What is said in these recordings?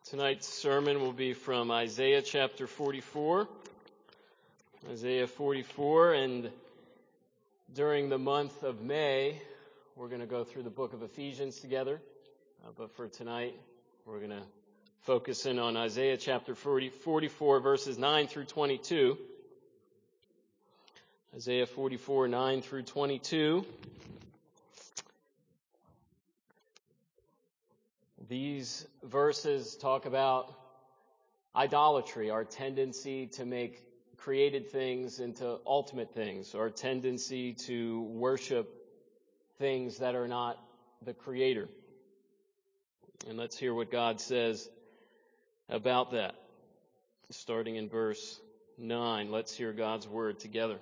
Tonight's sermon will be from Isaiah chapter 44. Isaiah 44, and during the month of May, we're going to go through the book of Ephesians together. But for tonight, we're going to focus in on Isaiah chapter 44, verses 9 through 22. Isaiah 44, 9 through 22. These verses talk about idolatry, our tendency to make created things into ultimate things, our tendency to worship things that are not the Creator. And let's hear what God says about that. Starting in verse 9, let's hear God's word together.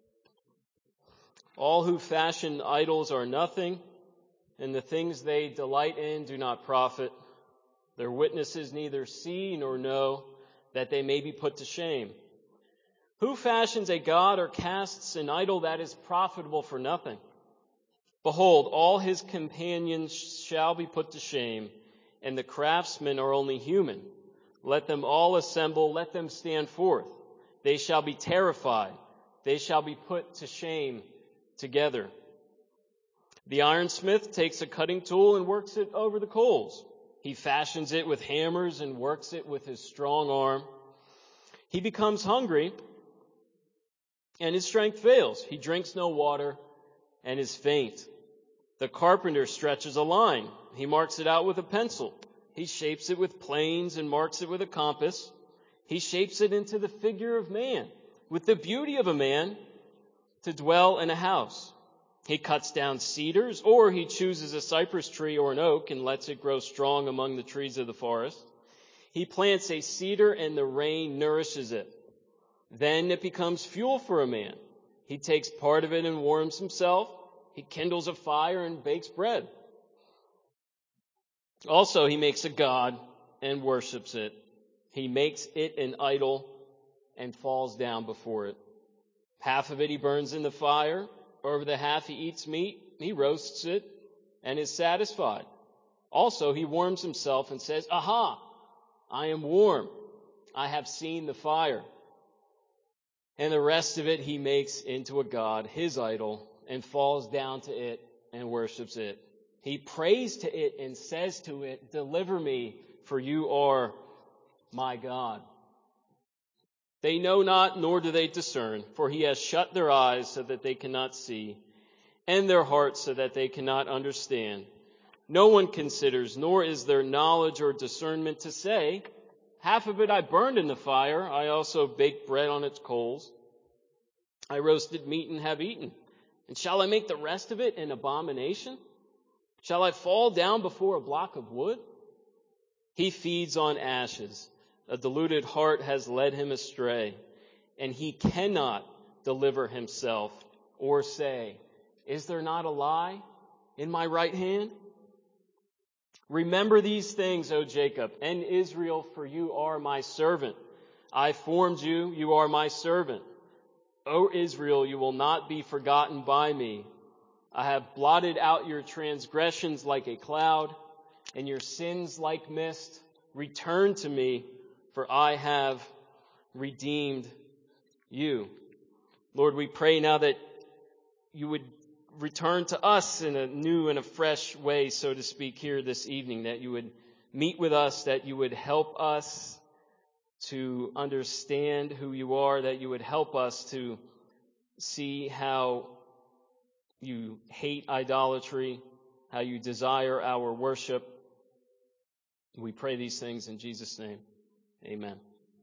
All who fashion idols are nothing, and the things they delight in do not profit. Their witnesses neither see nor know, that they may be put to shame. Who fashions a god or casts an idol that is profitable for nothing? Behold, all his companions shall be put to shame, and the craftsmen are only human. Let them all assemble, let them stand forth. They shall be terrified. They shall be put to shame together. The ironsmith takes a cutting tool and works it over the coals. He fashions it with hammers and works it with his strong arm. He becomes hungry, and his strength fails. He drinks no water and is faint. The carpenter stretches a line. He marks it out with a pencil. He shapes it with planes and marks it with a compass. He shapes it into the figure of man, with the beauty of a man, to dwell in a house. He cuts down cedars, or he chooses a cypress tree or an oak and lets it grow strong among the trees of the forest. He plants a cedar, and the rain nourishes it. Then it becomes fuel for a man. He takes part of it and warms himself. He kindles a fire and bakes bread. Also, he makes a god and worships it. He makes it an idol and falls down before it. Half of it he burns in the fire. Over the half he eats meat, he roasts it, and is satisfied. Also, he warms himself and says, "Aha, I am warm. I have seen the fire." And the rest of it he makes into a god, his idol, and falls down to it and worships it. He prays to it and says to it, "Deliver me, for you are my God." They know not, nor do they discern, for he has shut their eyes so that they cannot see, and their hearts so that they cannot understand. No one considers, nor is there knowledge or discernment to say, "Half of it I burned in the fire, I also baked bread on its coals. I roasted meat and have eaten. And shall I make the rest of it an abomination? Shall I fall down before a block of wood?" He feeds on ashes. A deluded heart has led him astray, and he cannot deliver himself or say, "Is there not a lie in my right hand?" Remember these things, O Jacob, and Israel, for you are my servant. I formed you, you are my servant. O Israel, you will not be forgotten by me. I have blotted out your transgressions like a cloud, and your sins like mist. Return to me, for I have redeemed you. Lord, we pray now that you would return to us in a new and a fresh way, so to speak, here this evening, that you would meet with us, that you would help us to understand who you are, that you would help us to see how you hate idolatry, how you desire our worship. We pray these things in Jesus' name. Amen.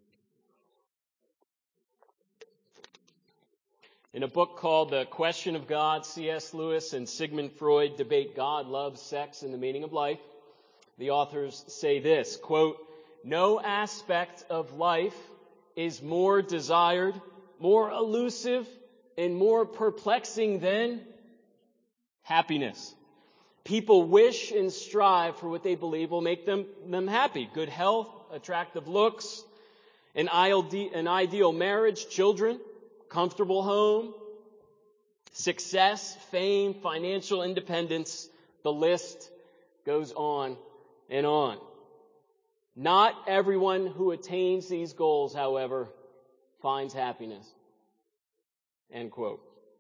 In a book called The Question of God, C.S. Lewis and Sigmund Freud debate God, love, sex, and the meaning of life. The authors say this, quote, "No aspect of life is more desired, more elusive, and more perplexing than happiness. People wish and strive for what they believe will make them happy. Good health, attractive looks, an ideal marriage, children, comfortable home, success, fame, financial independence. The list goes on and on. Not everyone who attains these goals, however, finds happiness. End quote.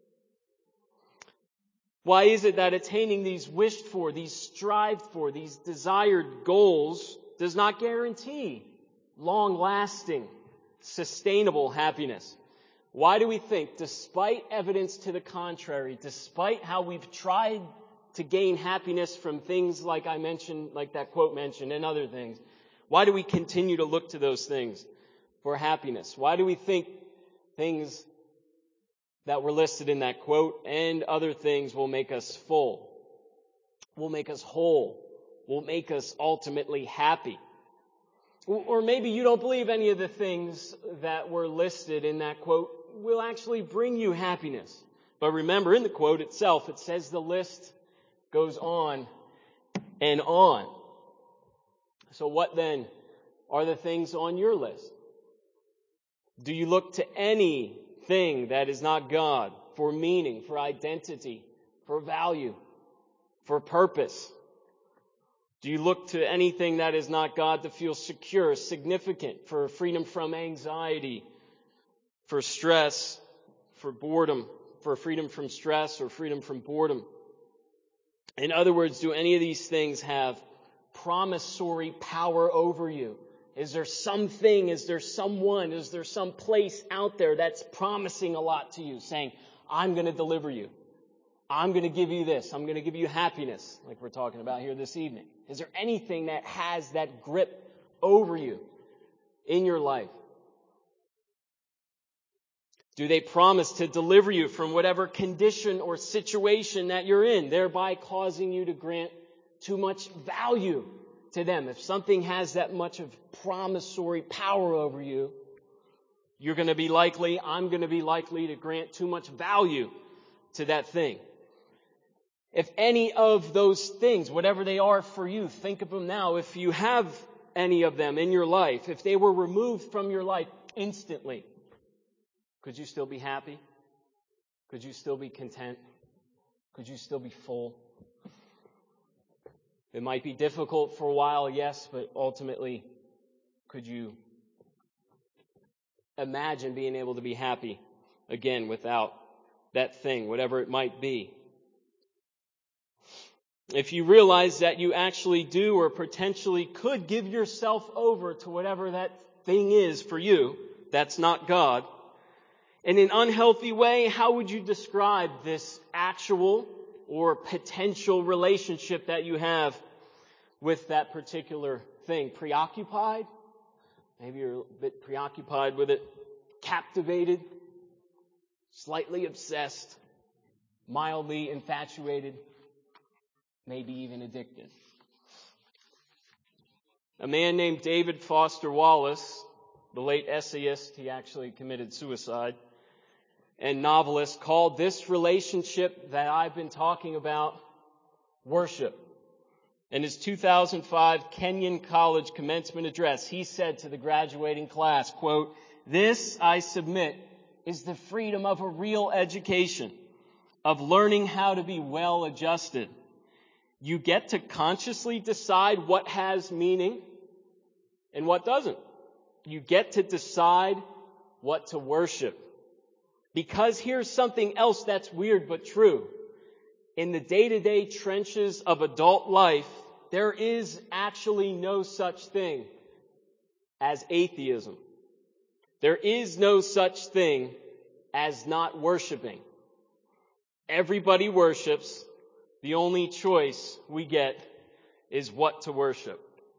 Why is it that attaining these wished for, these strived for, these desired goals does not guarantee long-lasting, sustainable happiness? Why do we think, despite evidence to the contrary, despite how we've tried to gain happiness from things like I mentioned, like that quote mentioned, and other things, why do we continue to look to those things for happiness? Why do we think things that were listed in that quote and other things will make us full, will make us whole, will make us ultimately happy? Or maybe you don't believe any of the things that were listed in that quote will actually bring you happiness. But remember, in the quote itself, it says the list goes on and on. So what then are the things on your list? Do you look to anything that is not God for meaning, for identity, for value, for purpose? Do you look to anything that is not God to feel secure, significant, for freedom from anxiety, for stress, for boredom, for freedom from stress or freedom from boredom? In other words, do any of these things have promissory power over you? Is there something, is there someone, is there some place out there that's promising a lot to you, saying, I'm going to deliver you. I'm going to give you this. I'm going to give you happiness, like we're talking about here this evening. Is there anything that has that grip over you in your life? Do they promise to deliver you from whatever condition or situation that you're in, thereby causing you to grant too much value to them? If something has that much of promissory power over you, I'm going to be likely to grant too much value to that thing. If any of those things, whatever they are for you, think of them now. If you have any of them in your life, if they were removed from your life instantly, could you still be happy? Could you still be content? Could you still be full? It might be difficult for a while, yes, but ultimately, could you imagine being able to be happy again without that thing, whatever it might be? If you realize that you actually do or potentially could give yourself over to whatever that thing is for you, that's not God, in an unhealthy way, how would you describe this actual or potential relationship that you have with that particular thing? Preoccupied? Maybe you're a bit preoccupied with it. Captivated? Slightly obsessed? Mildly infatuated? Maybe even addicted. A man named David Foster Wallace, the late essayist, he actually committed suicide, and novelist, called this relationship that I've been talking about worship. In his 2005 Kenyon College commencement address, he said to the graduating class, quote, "This, I submit, is the freedom of a real education, of learning how to be well adjusted. You get to consciously decide what has meaning and what doesn't. You get to decide what to worship. Because here's something else that's weird but true. In the day-to-day trenches of adult life, there is actually no such thing as atheism. There is no such thing as not worshiping. Everybody worships. The only choice we get is what to worship."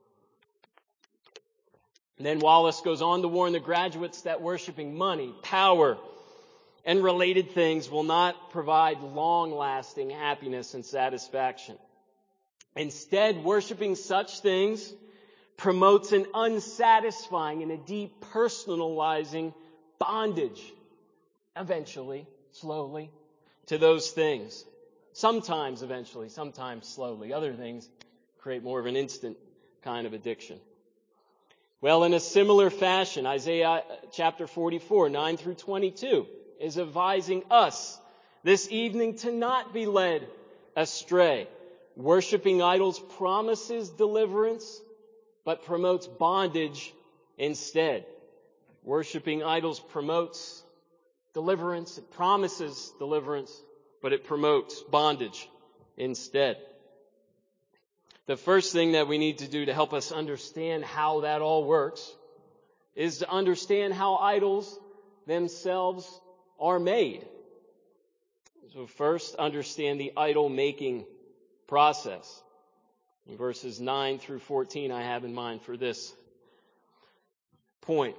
And then Wallace goes on to warn the graduates that worshiping money, power, and related things will not provide long-lasting happiness and satisfaction. Instead, worshiping such things promotes an unsatisfying and a depersonalizing bondage, eventually, slowly, to those things. Sometimes eventually, sometimes slowly. Other things create more of an instant kind of addiction. Well, in a similar fashion, Isaiah chapter 44, 9 through 22, is advising us this evening to not be led astray. Worshipping idols promises deliverance, but promotes bondage instead. Worshiping idols promotes deliverance. It promises deliverance, but it promotes bondage instead. The first thing that we need to do to help us understand how that all works is to understand how idols themselves are made. So first, understand the idol making process. In verses 9 through 14, I have in mind for this point.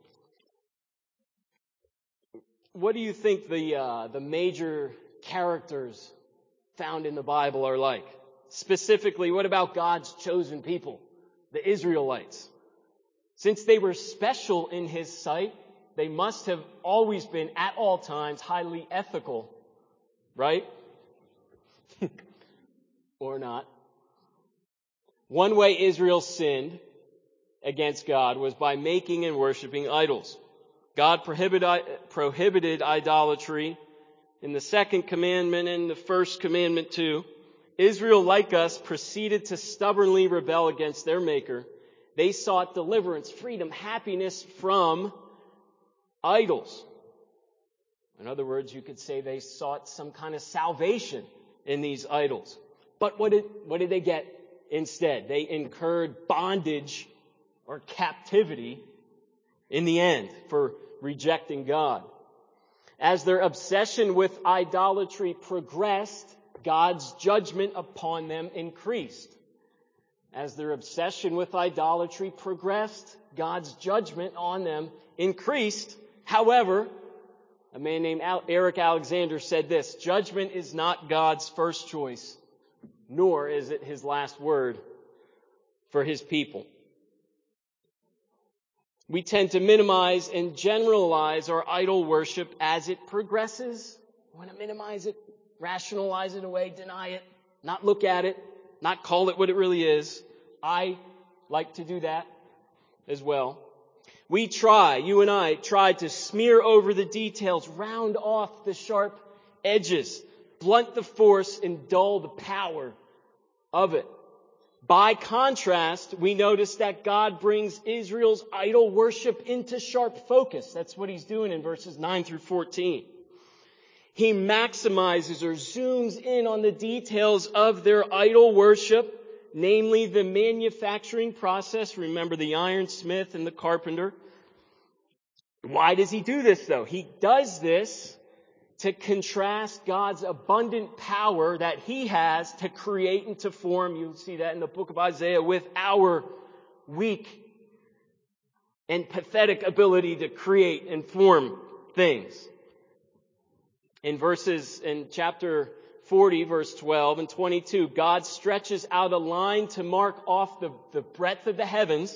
What do you think the major characters found in the Bible are like? Specifically, what about God's chosen people, the Israelites? Since they were special in His sight, they must have always been, at all times, highly ethical, right? Or not. One way Israel sinned against God was by making and worshiping idols. God prohibited idolatry in the second commandment and the first commandment too. Israel, like us, proceeded to stubbornly rebel against their Maker. They sought deliverance, freedom, happiness from idols. In other words, you could say they sought some kind of salvation in these idols. But what did they get instead? They incurred bondage or captivity in the end for rejecting God. As their obsession with idolatry progressed, God's judgment upon them increased. As their obsession with idolatry progressed, God's judgment on them increased. However, a man named Eric Alexander said this: judgment is not God's first choice, nor is it His last word for His people. We tend to minimize and generalize our idol worship as it progresses. We want to minimize it, rationalize it away, deny it, not look at it, not call it what it really is. I like to do that as well. You and I try to smear over the details, round off the sharp edges, blunt the force, and dull the power of it. By contrast, we notice that God brings Israel's idol worship into sharp focus. That's what He's doing in verses 9 through 14. He maximizes or zooms in on the details of their idol worship, namely the manufacturing process. Remember the ironsmith and the carpenter. Why does He do this, though? He does this to contrast God's abundant power that He has to create and to form. You'll see that in the book of Isaiah, with our weak and pathetic ability to create and form things. In chapter 40, verse 12 and 22, God stretches out a line to mark off the breadth of the heavens.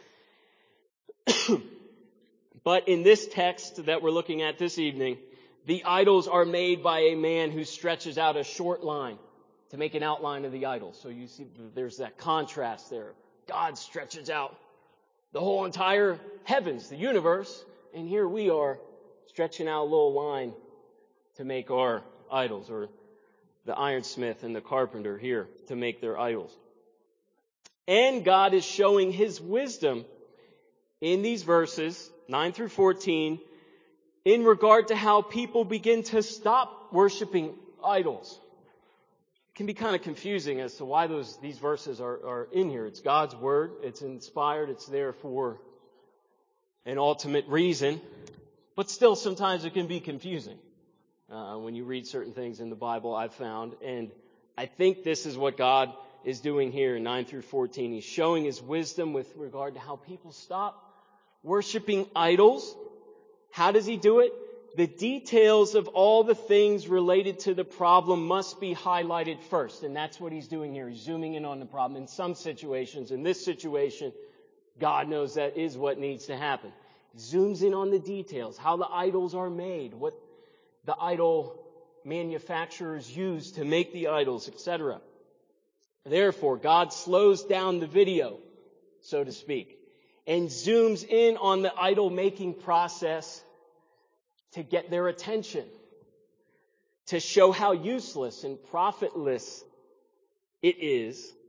But in this text that we're looking at this evening, the idols are made by a man who stretches out a short line to make an outline of the idol. So you see there's that contrast there. God stretches out the whole entire heavens, the universe, and here we are stretching out a little line to make our idols, or the ironsmith and the carpenter here to make their idols. And God is showing His wisdom in these verses, 9 through 14, in regard to how people begin to stop worshiping idols. It can be kind of confusing as to why these verses are in here. It's God's Word. It's inspired. It's there for an ultimate reason. But still, sometimes it can be confusing when you read certain things in the Bible, I've found. And I think this is what God is doing here in 9 through 14. He's showing His wisdom with regard to how people stop worshiping idols. How does He do it? The details of all the things related to the problem must be highlighted first. And that's what He's doing here. He's zooming in on the problem. In some situations, in this situation, God knows that is what needs to happen. He zooms in on the details, how the idols are made, what the idol manufacturers use to make the idols, etc. Therefore, God slows down the video, so to speak, and zooms in on the idol-making process to get their attention, to show how useless and profitless it is,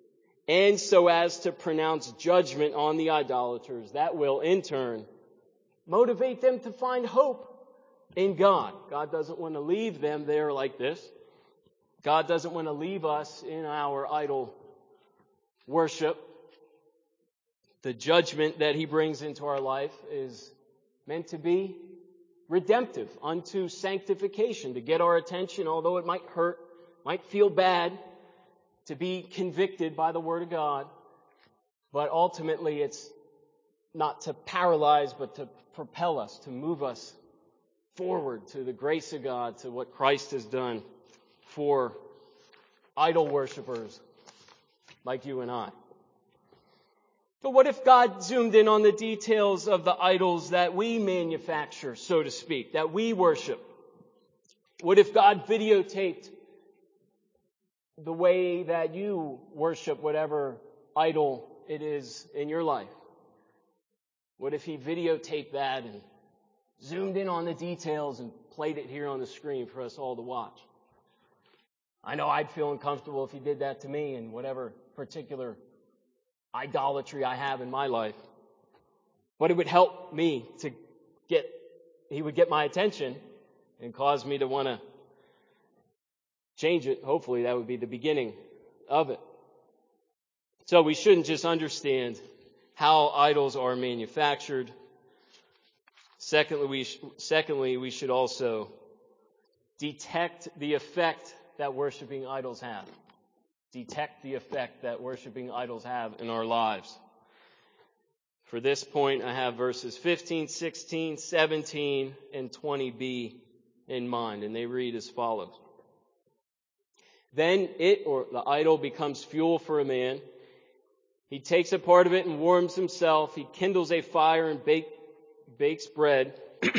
and so as to pronounce judgment on the idolaters. That will, in turn, motivate them to find hope in God. God doesn't want to leave them there like this. God doesn't want to leave us in our idol worship. The judgment that He brings into our life is meant to be redemptive unto sanctification, to get our attention, although it might hurt, might feel bad, to be convicted by the Word of God. But ultimately it's not to paralyze, but to propel us, to move us forward to the grace of God, to what Christ has done for idol worshipers like you and I. But what if God zoomed in on the details of the idols that we manufacture, so to speak, that we worship? What if God videotaped the way that you worship whatever idol it is in your life? What if He videotaped that and zoomed in on the details and played it here on the screen for us all to watch? I know I'd feel uncomfortable if He did that to me in whatever particular idolatry I have in my life. But it would help me to He would get my attention and cause me to want to change it. Hopefully that would be the beginning of it. So we shouldn't just understand how idols are manufactured. Secondly, we should also detect the effect that worshiping idols have. Detect the effect that worshiping idols have in our lives. For this point, I have verses 15, 16, 17, and 20b in mind, and they read as follows. Then it, or the idol, becomes fuel for a man. He takes a part of it and warms himself. He kindles a fire and bakes bread.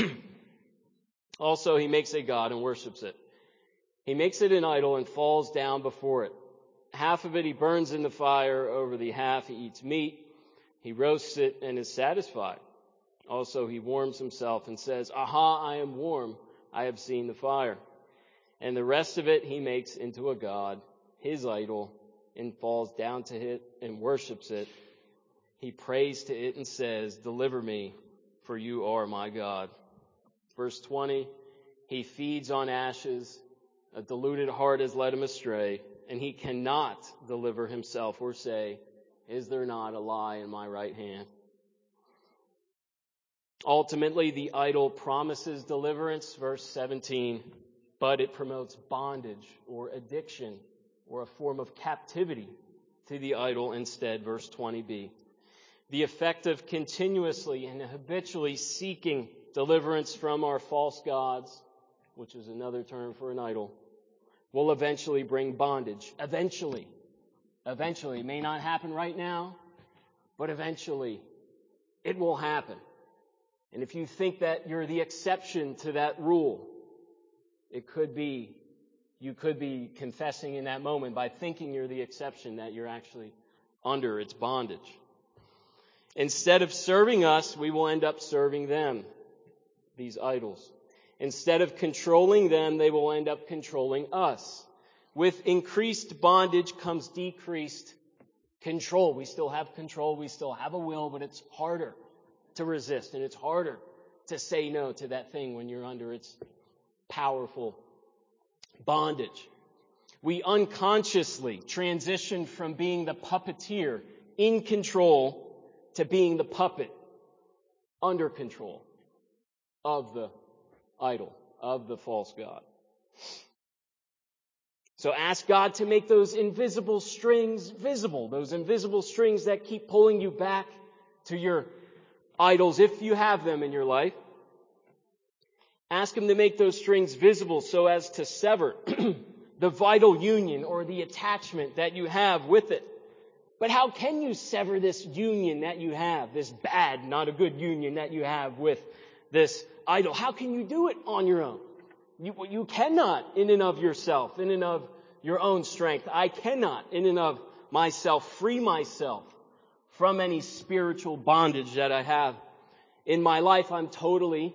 Also, he makes a god and worships it. He makes it an idol and falls down before it. Half of it he burns in the fire. Over the half he eats meat. He roasts it and is satisfied. Also, he warms himself and says, "Aha, I am warm. I have seen the fire." And the rest of it he makes into a god, his idol, and falls down to it and worships it. He prays to it and says, "Deliver me, for you are my God." Verse 20, he feeds on ashes. A deluded heart has led him astray, and he cannot deliver himself or say, "Is there not a lie in my right hand?" Ultimately, the idol promises deliverance, verse 17, but it promotes bondage or addiction or a form of captivity to the idol instead, verse 20b. The effect of continuously and habitually seeking deliverance from our false gods, which is another term for an idol, will eventually bring bondage. Eventually. It may not happen right now, but eventually it will happen. And if you think that you're the exception to that rule, you could be confessing in that moment by thinking you're the exception that you're actually under its bondage. Instead of serving us, we will end up serving them, these idols. Instead of controlling them, they will end up controlling us. With increased bondage comes decreased control. We still have control, we still have a will, but it's harder to resist, and it's harder to say no to that thing when you're under its powerful bondage. We unconsciously transition from being the puppeteer in control to being the puppet under control of the idol, of the false god. So ask God to make those invisible strings visible, those invisible strings that keep pulling you back to your idols, if you have them in your life. Ask Him to make those strings visible so as to sever the vital union or the attachment that you have with it. But how can you sever this union that you have, this bad, not a good union that you have with this idol? How can you do it on your own? You cannot in and of yourself, in and of your own strength. I cannot in and of myself free myself from any spiritual bondage that I have in my life. I'm totally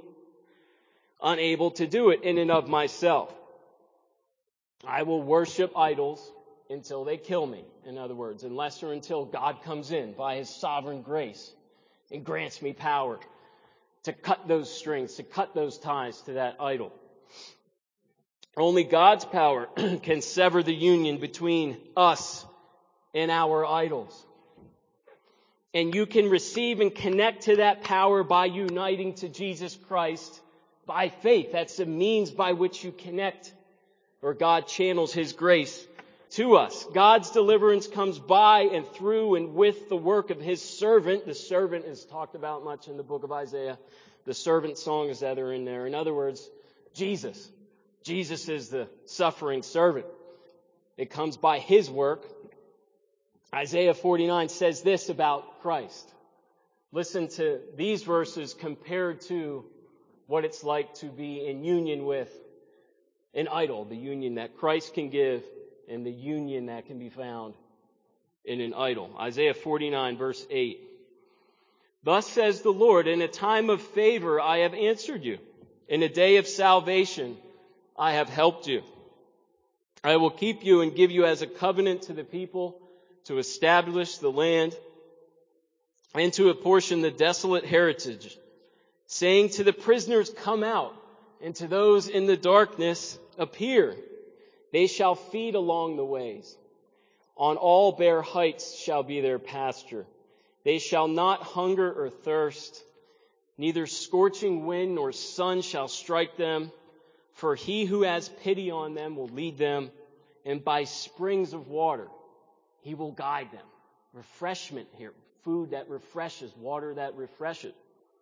unable to do it in and of myself. I will worship idols until they kill me, in other words, unless or until God comes in by his sovereign grace and grants me power to cut those strings, to cut those ties to that idol. Only God's power can sever the union between us and our idols. And you can receive and connect to that power by uniting to Jesus Christ by faith. That's the means by which you connect, or God channels his grace to us. God's deliverance comes by and through and with the work of his servant. The servant is talked about much in the book of Isaiah. The servant songs that are in there. In other words, Jesus. Jesus is the suffering servant. It comes by his work. Isaiah 49 says this about Christ. Listen to these verses compared to what it's like to be in union with an idol, the union that Christ can give and the union that can be found in an idol. Isaiah 49 verse 8. Thus says the Lord, in a time of favor I have answered you. In a day of salvation I have helped you. I will keep you and give you as a covenant to the people, to establish the land and to apportion the desolate heritage, saying to the prisoners, come out, and to those in the darkness, appear. They shall feed along the ways. On all bare heights shall be their pasture. They shall not hunger or thirst. Neither scorching wind nor sun shall strike them. For he who has pity on them will lead them, and by springs of water he will guide them. Refreshment here. Food that refreshes. Water that refreshes.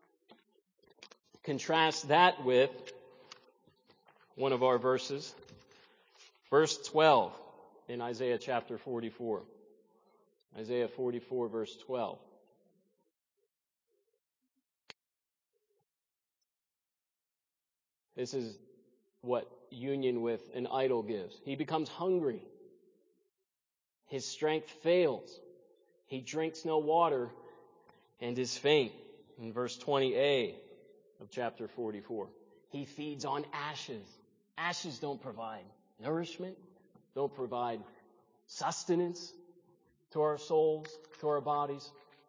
Contrast that with one of our verses. Verse 12 in Isaiah chapter 44. Isaiah 44 verse 12. This is what union with an idol gives. He becomes hungry. His strength fails. He drinks no water and is faint. In verse 20a of chapter 44. He feeds on ashes. Ashes don't provide nourishment, don't provide sustenance to our souls, to our bodies.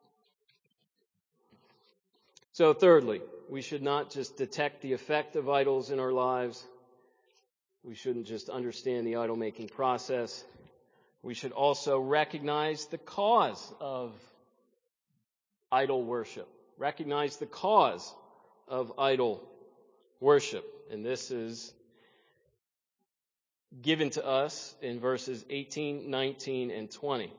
So thirdly, we should not just detect the effect of idols in our lives. We shouldn't just understand the idol-making process. We should also recognize the cause of idol worship. Recognize the cause of idol worship. And this is given to us in verses 18, 19, and 20.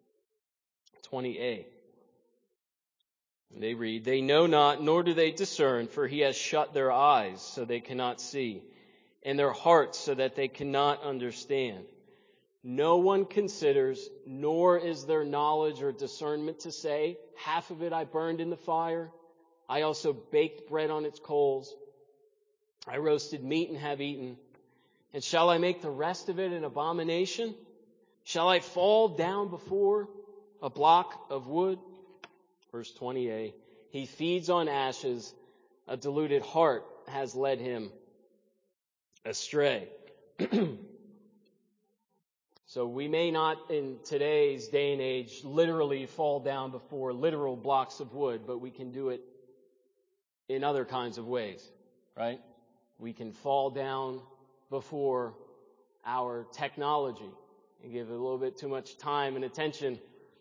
20a. They read, they know not, nor do they discern, for he has shut their eyes so they cannot see, and their hearts so that they cannot understand. No one considers, nor is there knowledge or discernment to say, half of it I burned in the fire. I also baked bread on its coals. I roasted meat and have eaten. And shall I make the rest of it an abomination? Shall I fall down before a block of wood? Verse 20a, he feeds on ashes. A deluded heart has led him astray. So we may not in today's day and age literally fall down before literal blocks of wood, but we can do it in other kinds of ways, right? We can fall down before our technology and give a little bit too much time and attention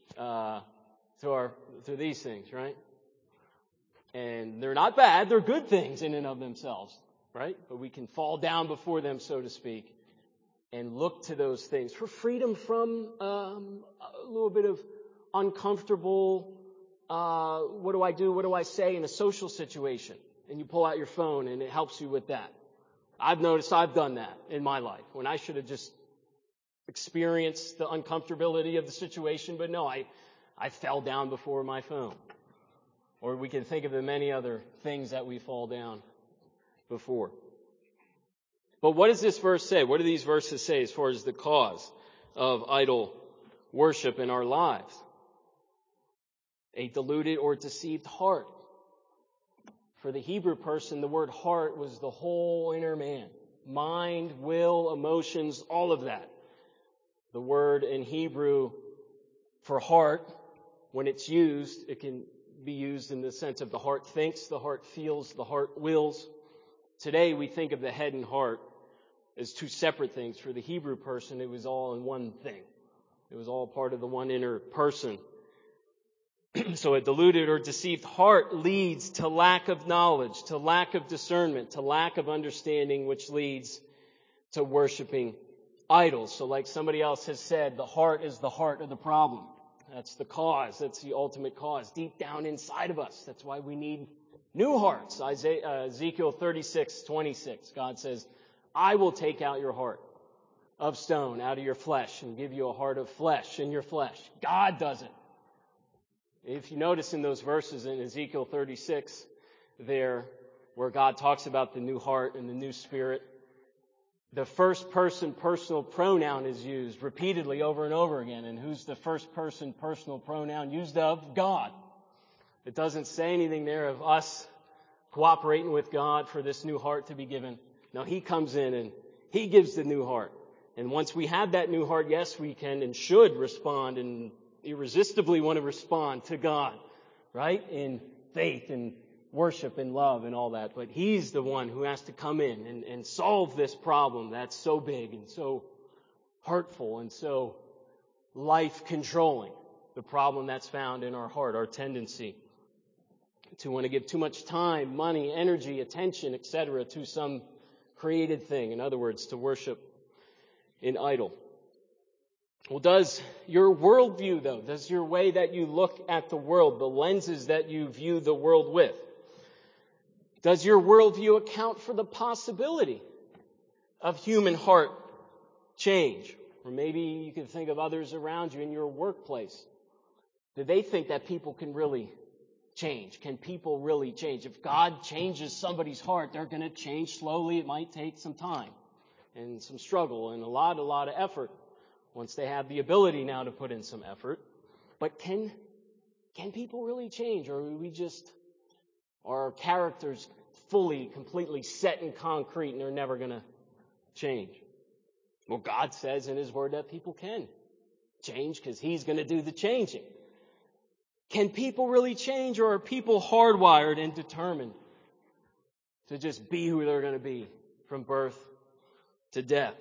to these things, right? And they're not bad, they're good things in and of themselves, right? But we can fall down before them, so to speak, and look to those things for freedom from a little bit of uncomfortable, what do I do, what do I say in a social situation? And you pull out your phone and it helps you with that. I've noticed I've done that in my life when I should have just experienced the uncomfortability of the situation, but no, I fell down before my phone. Or we can think of the many other things that we fall down before. But what does this verse say? What do these verses say as far as the cause of idol worship in our lives? A deluded or deceived heart. For the Hebrew person, the word heart was the whole inner man. Mind, will, emotions, all of that. The word in Hebrew for heart, when it's used, it can be used in the sense of the heart thinks, the heart feels, the heart wills. Today we think of the head and heart as two separate things. For the Hebrew person, it was all in one thing. It was all part of the one inner person. So a deluded or deceived heart leads to lack of knowledge, to lack of discernment, to lack of understanding, which leads to worshiping idols. So like somebody else has said, the heart is the heart of the problem. That's the cause. That's the ultimate cause. Deep down inside of us. That's why we need new hearts. Ezekiel 36:26. God says, I will take out your heart of stone out of your flesh and give you a heart of flesh in your flesh. God does it. If you notice in those verses in Ezekiel 36 there, where God talks about the new heart and the new spirit, the first person personal pronoun is used repeatedly over and over again. And who's the first person personal pronoun used of? God. It doesn't say anything there of us cooperating with God for this new heart to be given. No, He comes in and He gives the new heart. And once we have that new heart, yes, we can and should respond and irresistibly want to respond to God, right? In faith and worship and love and all that. But He's the one who has to come in and solve this problem that's so big and so hurtful and so life-controlling. The problem that's found in our heart, our tendency to want to give too much time, money, energy, attention, etc. to some created thing. In other words, to worship an idol. Well, does your worldview, though, does your way that you look at the world, the lenses that you view the world with, does your worldview account for the possibility of human heart change? Or maybe you can think of others around you in your workplace. Do they think that people can really change? Can people really change? If God changes somebody's heart, they're going to change slowly. It might take some time and some struggle and a lot of effort once they have the ability now to put in some effort. But can people really change? Or are we just, are our characters fully, completely set in concrete and they're never going to change? Well, God says in His Word that people can change because He's going to do the changing. Can people really change, or are people hardwired and determined to just be who they're going to be from birth to death?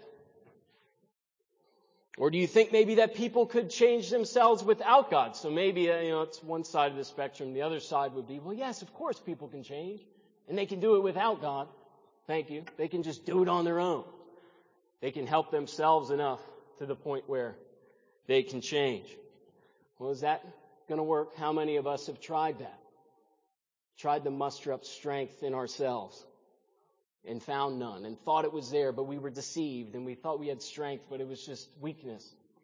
Or do you think maybe that people could change themselves without God? So maybe, it's one side of the spectrum. The other side would be, well, yes, of course people can change. And they can do it without God. Thank you. They can just do it on their own. They can help themselves enough to the point where they can change. Well, is that going to work? How many of us have tried that? Tried to muster up strength in ourselves and found none, and thought it was there, but we were deceived, and we thought we had strength, but it was just weakness.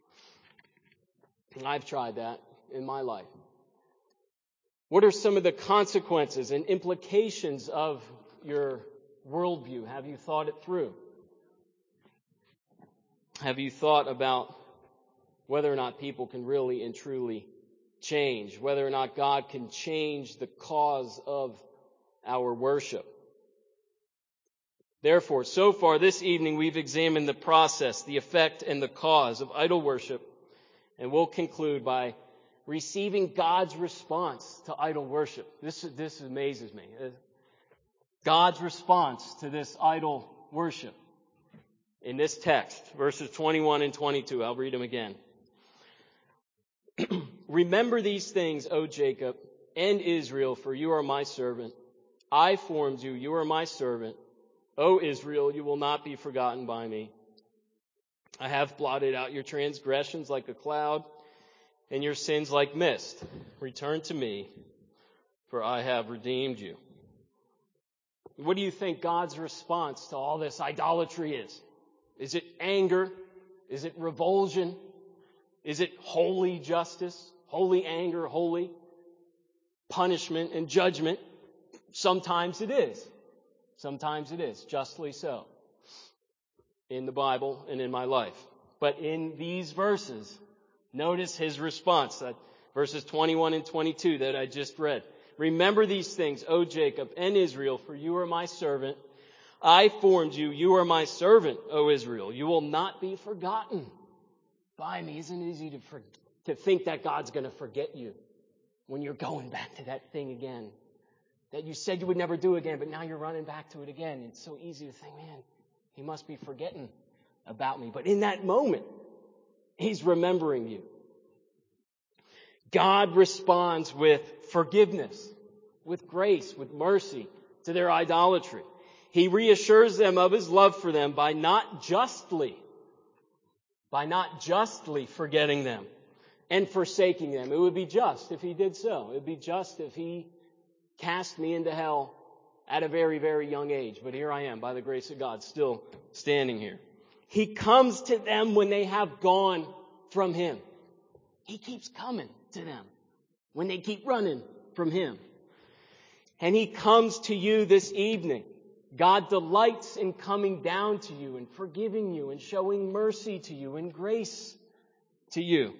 And I've tried that in my life. What are some of the consequences and implications of your worldview? Have you thought it through? Have you thought about whether or not people can really and truly change? Whether or not God can change the cause of our worship? Therefore, so far this evening we've examined the process, the effect, and the cause of idol worship, and we'll conclude by receiving God's response to idol worship. This amazes me. God's response to this idol worship in this text, verses 21 and 22. I'll read them again. Remember these things, O Jacob and Israel, for you are my servant. I formed you, you are my servant. O Israel, you will not be forgotten by me. I have blotted out your transgressions like a cloud and your sins like mist. Return to me, for I have redeemed you. What do you think God's response to all this idolatry is? Is it anger? Is it revulsion? Is it holy justice? Holy anger? Holy punishment and judgment? Sometimes it is. Sometimes it is, justly so, in the Bible and in my life. But in these verses, notice His response, that verses 21 and 22 that I just read. Remember these things, O Jacob and Israel, for you are my servant. I formed you, you are my servant, O Israel. You will not be forgotten by me. Isn't it easy to think that God's going to forget you when you're going back to that thing again that you said you would never do again, but now you're running back to it again? It's so easy to think, man, he must be forgetting about me. But in that moment, he's remembering you. God responds with forgiveness, with grace, with mercy to their idolatry. He reassures them of his love for them by not justly forgetting them and forsaking them. It would be just if he did so. It would be just if he cast me into hell at a very, very young age. But here I am, by the grace of God, still standing here. He comes to them when they have gone from him. He keeps coming to them when they keep running from him. And he comes to you this evening. God delights in coming down to you and forgiving you and showing mercy to you and grace to you.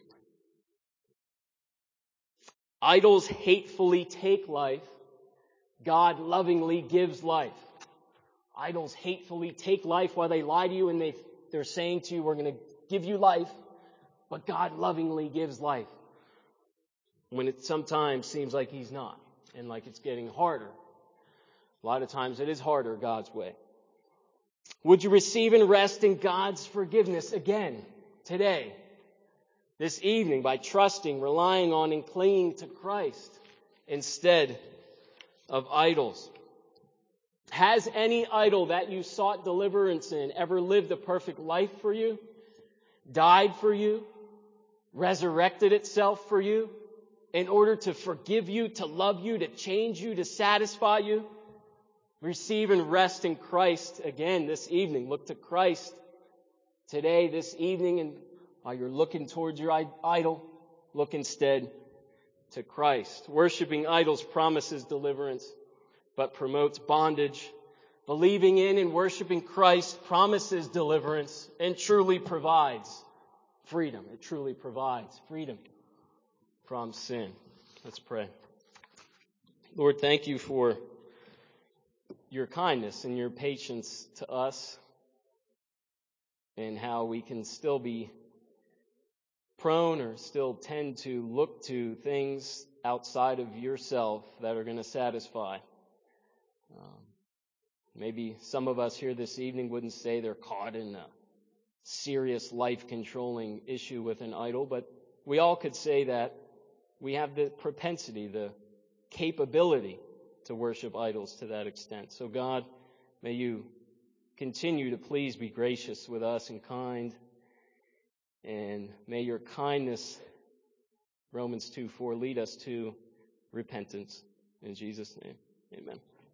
Idols hatefully take life. God lovingly gives life. Idols hatefully take life while they lie to you and they're saying to you, we're going to give you life. But God lovingly gives life when it sometimes seems like he's not and like it's getting harder. A lot of times it is harder God's way. Would you receive and rest in God's forgiveness again today, this evening, by trusting, relying on, and clinging to Christ instead of idols? Has any idol that you sought deliverance in ever lived a perfect life for you, died for you, resurrected itself for you in order to forgive you, to love you, to change you, to satisfy you? Receive and rest in Christ again this evening. Look to Christ today, this evening, and while you're looking towards your idol, look instead to Christ. Worshiping idols promises deliverance, but promotes bondage. Believing in and worshiping Christ promises deliverance and truly provides freedom. It truly provides freedom from sin. Let's pray. Lord, thank you for your kindness and your patience to us, and how we can still be prone or still tend to look to things outside of yourself that are going to satisfy. Maybe some of us here this evening wouldn't say they're caught in a serious life-controlling issue with an idol, but we all could say that we have the propensity, the capability to worship idols to that extent. So God, may you continue to please be gracious with us and kind, and may your kindness, Romans 2:4, lead us to repentance. In Jesus' name, amen.